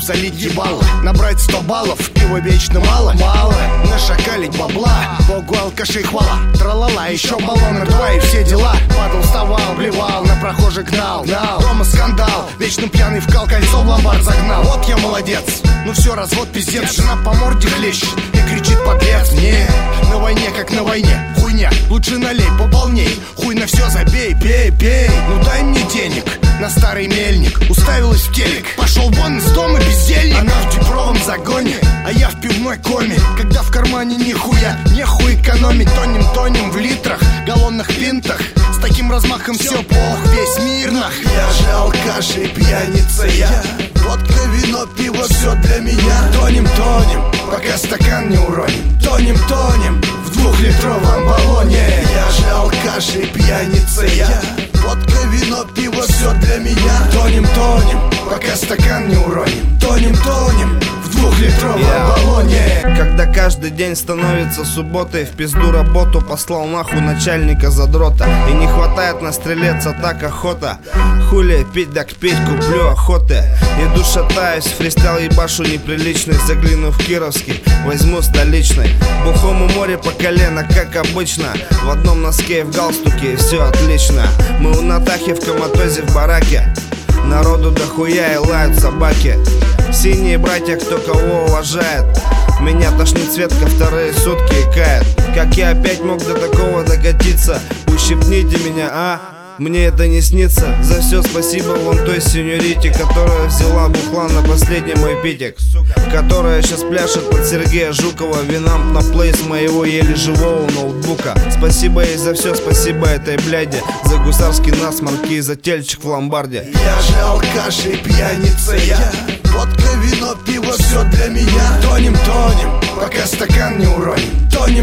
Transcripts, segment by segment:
залить ебало, набрать 100 баллов, пива вечно мало, нашакалить бабла, богу алкашей хвала, тралала, еще баллон, два и все дела. Падал, вставал, блевал, на прохожих гнал, дома скандал, вечно пьяный вкал, кольцо в ломбард загнал. Вот я молодец, ну все, развод пиздец, жена по морде хлещет и кричит подлец. Не, на войне как на войне, хуйня, лучше налей пополней, хуй на все забей, пей, ну дай мне денег на старый мельник. Уставилась в телек, пошел вон из дома бездельник. Она в дипровом загоне, а я в пивной коме. Когда в кармане нихуя, нехуй экономить. Тонем в литрах, галлонных пинтах. С таким размахом все плохо, весь мир нах. Я же алкаш и пьяница я. Водка, вино, пиво, все для меня. Тонем, пока стакан не уроним. Тонем в 2-литровом баллоне. Я же алкаш и пьяница я. Водка, вино, пиво, все для меня. Тонем, пока стакан не уроним. Тонем в 2-литровом баллоне. Когда каждый день становится субботой, в пизду работу послал нахуй начальника задрота. И не хватает на стрелец, а так охота. Хули пить, так пить, куплю охоты. Иду шатаюсь, фристайл ебашу неприличный. Загляну в Кировский, возьму столичный. Бухому море по колено, как обычно. В одном носке и в галстуке, и все отлично. Мы у Натахи в коматозе в бараке. Народу дохуя и лают собаки. Синие братья, кто кого уважает. Меня тошнит Светка вторые сутки и кает. Как я опять мог до такого докатиться? Ущипните меня, а? Мне это не снится. За все спасибо вон той сеньорите, которая взяла бухла на последний мой питик, которая сейчас пляшет под Сергея Жукова. Винамп на плей с моего еле живого ноутбука. Спасибо ей за все, спасибо этой бляде. За гусарский насморк и за тельчик в ломбарде. Я же алкаш и пьяница я. Водка, вино, пиво, все для меня. Тонем, пока стакан не уроним. Тонем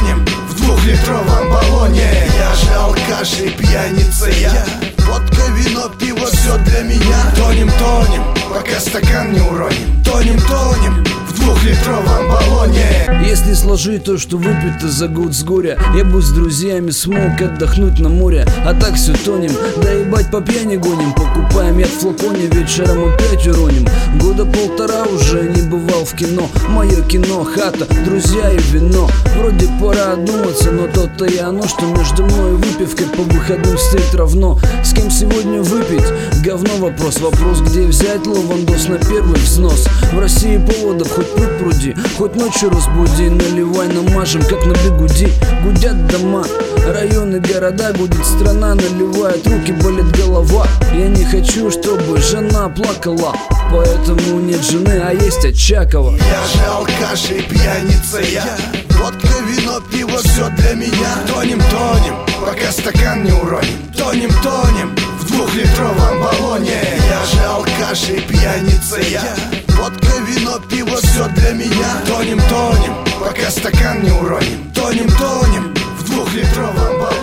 в 2-литровом баллоне. Я же алкаш и пьяница я. Водка, вино, пиво, все для меня. Тонем, пока стакан не уроним. Тонем в 2-литровом баллоне. Если сложить то, что выпито за год с горя, я бы с друзьями смог отдохнуть на море. А так все тонем, да ебать по пьяни гоним. Покупаем яд в флаконе, вечером опять уроним. Года полтора уже не бывал в кино. Мое кино, хата, друзья и вино. Вроде пора одуматься, но то-то и оно, что между мной и выпивкой по выходным стоит равно. С кем сегодня выпить? Говно вопрос, где взять лавандос на первый взнос. В России поводов хоть пруд пруди, хоть ночью разбуди. Наливай, намажем, как на бигуди. Гудят дома, районы, города, гудит страна, наливает руки, болит голова. Я не хочу, чтобы жена плакала, поэтому нет жены, а есть Очакова. Я же алкаш и пьяница я. Водка, вино, пиво, все для меня. Тонем, пока стакан не уроним. Тонем в 2-литровом баллоне. Я же алкаш и пьяница я. Водка, вино, пиво, все для меня. Тонем, пока стакан не уроним. Тонем в 2-литровом баллоне.